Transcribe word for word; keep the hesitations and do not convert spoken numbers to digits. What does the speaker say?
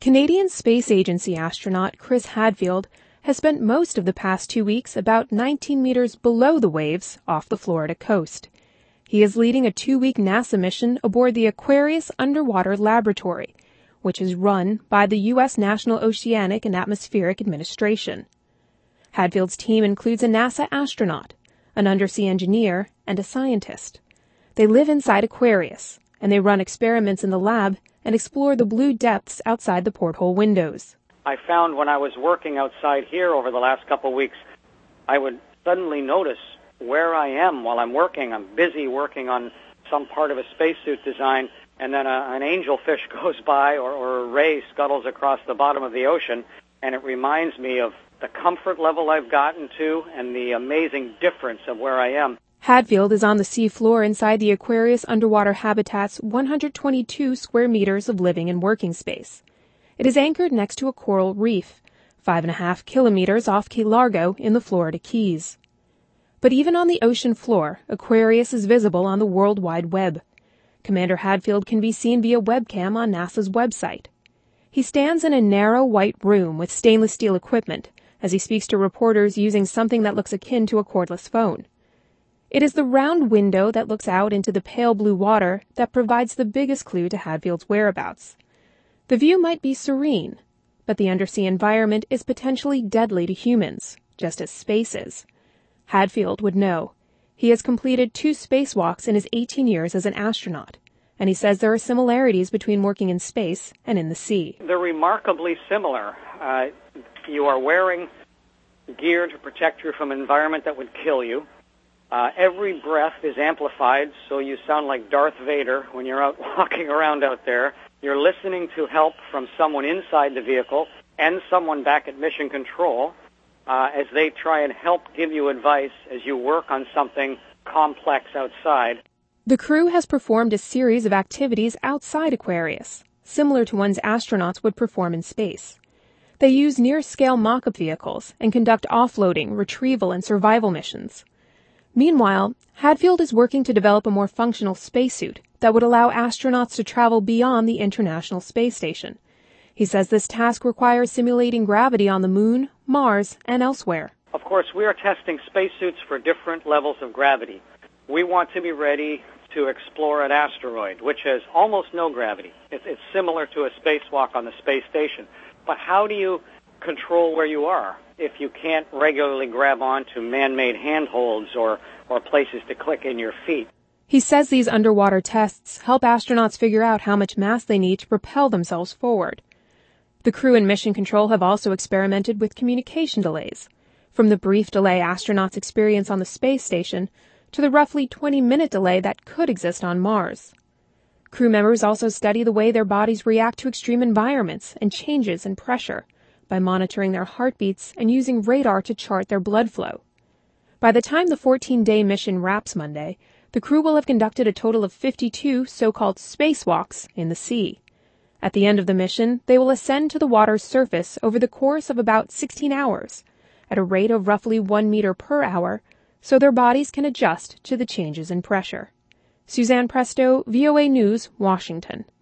Canadian Space Agency astronaut Chris Hadfield has spent most of the past two weeks about nineteen meters below the waves off the Florida coast. He is leading a two-week NASA mission aboard the Aquarius Underwater Laboratory, which is run by the U S National Oceanic and Atmospheric Administration. Hadfield's team includes a NASA astronaut, an undersea engineer, and a scientist. They live inside Aquarius, and they run experiments in the lab and explore the blue depths outside the porthole windows. I found when I was working outside here over the last couple of weeks, I would suddenly notice where I am while I'm working. I'm busy working on some part of a spacesuit design, and then a, an angelfish goes by or, or a ray scuttles across the bottom of the ocean, and it reminds me of the comfort level I've gotten to and the amazing difference of where I am. Hadfield is on the sea floor inside the Aquarius Underwater Habitat's one hundred twenty-two square meters of living and working space. It is anchored next to a coral reef, five and a half kilometers off Key Largo in the Florida Keys. But even on the ocean floor, Aquarius is visible on the World Wide Web. Commander Hadfield can be seen via webcam on NASA's website. He stands in a narrow white room with stainless steel equipment as he speaks to reporters using something that looks akin to a cordless phone. It is the round window that looks out into the pale blue water that provides the biggest clue to Hadfield's whereabouts. The view might be serene, but the undersea environment is potentially deadly to humans, just as space is. Hadfield would know. He has completed two spacewalks in his eighteen years as an astronaut, and he says there are similarities between working in space and in the sea. They're remarkably similar. Uh, you are wearing gear to protect you from an environment that would kill you. Uh, every breath is amplified, so you sound like Darth Vader when you're out walking around out there. You're listening to help from someone inside the vehicle and someone back at Mission Control uh, as they try and help give you advice as you work on something complex outside. The crew has performed a series of activities outside Aquarius, similar to ones astronauts would perform in space. They use near-scale mock-up vehicles and conduct offloading, retrieval, and survival missions. Meanwhile, Hadfield is working to develop a more functional spacesuit that would allow astronauts to travel beyond the International Space Station. He says this task requires simulating gravity on the Moon, Mars, and elsewhere. Of course, we are testing spacesuits for different levels of gravity. We want to be ready to explore an asteroid, which has almost no gravity. It's, it's similar to a spacewalk on the space station. But how do you control where you are if you can't regularly grab onto man-made handholds or, or places to click in your feet? He says these underwater tests help astronauts figure out how much mass they need to propel themselves forward. The crew and Mission Control have also experimented with communication delays, from the brief delay astronauts experience on the space station to the roughly twenty-minute delay that could exist on Mars. Crew members also study the way their bodies react to extreme environments and changes in pressure by monitoring their heartbeats and using radar to chart their blood flow. By the time the fourteen-day mission wraps Monday, the crew will have conducted a total of fifty-two so-called spacewalks in the sea. At the end of the mission, they will ascend to the water's surface over the course of about sixteen hours, at a rate of roughly one meter per hour, so their bodies can adjust to the changes in pressure. Suzanne Presto, V O A News, Washington.